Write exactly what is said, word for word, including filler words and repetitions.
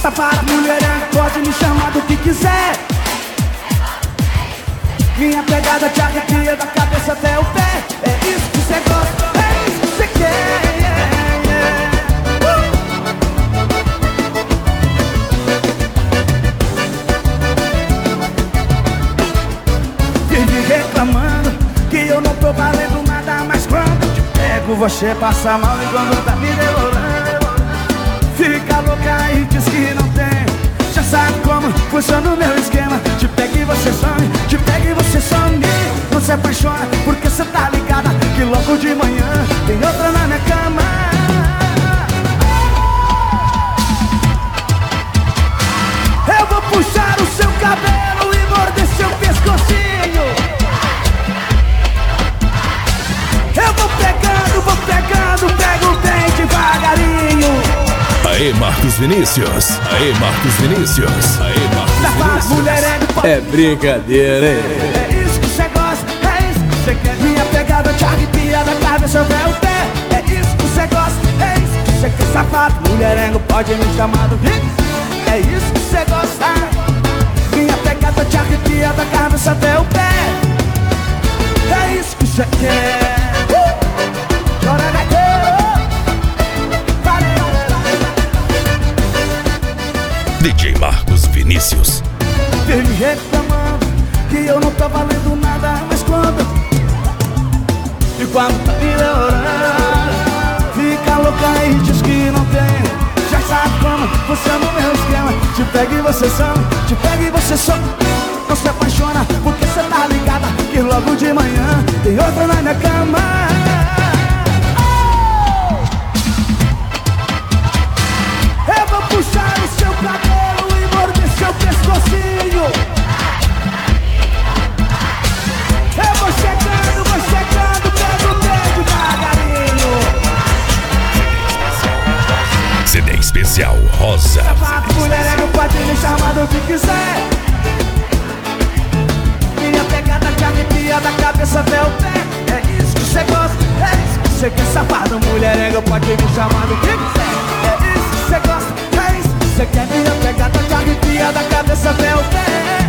Safado, mulherengo, pode me chamar do que quiser. Minha pegada te arrepia da cabeça até o pé. É isso que cê gosta, é isso que cê quer, yeah, yeah. Uh! Vive reclamando que eu não tô valendo nada, mas quando te pego você passa mal e quando tá me demorando fica louca e diz que não tem. Já sabe como funciona o meu esquema. Te pega e você some, te pega e você some. Não se apaixona porque cê tá ligada que logo de manhã tem outra na minha cama. Eu vou puxar o seu cabelo e morder seu pescocinho. Eu vou pegando, vou pegando, pego bem devagarinho. Aê, Marcos Vinícius. Aê, Marcos Vinícius. Aê, Marcos Vinícius. É brincadeira, hein? É isso que cê gosta, é isso que cê quer. Minha pegada te arrepia da cabeça até o pé. É isso que cê gosta, é isso que cê quer. Safado, mulherengo, pode me chamar do Hicks. É isso que cê gosta. Minha pegada te arrepia da cabeça até o pé. É isso que cê quer. Chora daqui. D J Marcos Vinícius. Vive reclamando que eu não tô valendo nada, mas quando e quando tá me demorando fica louca e diz que não tem. Já sabe como funciona o meu esquema. Te pega e você some, te pega e você some. Não se apaixona porque cê tá ligada que logo de manhã tem outra na minha cama. Eu vou puxar o seu cabelo e morder seu pescocinho. Eu vou chegando, vou chegando, pego o dedo devagarinho. C D especial Rosa. Safado, mulherengo, pode me chamar do que quiser. Minha pegada te arrepia da cabeça até o pé. É isso que cê gosta, é isso que cê quer. Safado, mulherengo, pode me chamar do que quiser. É isso que cê gosta, é isso que cê quer. Minha pegada te arrepia da cabeça até o pé.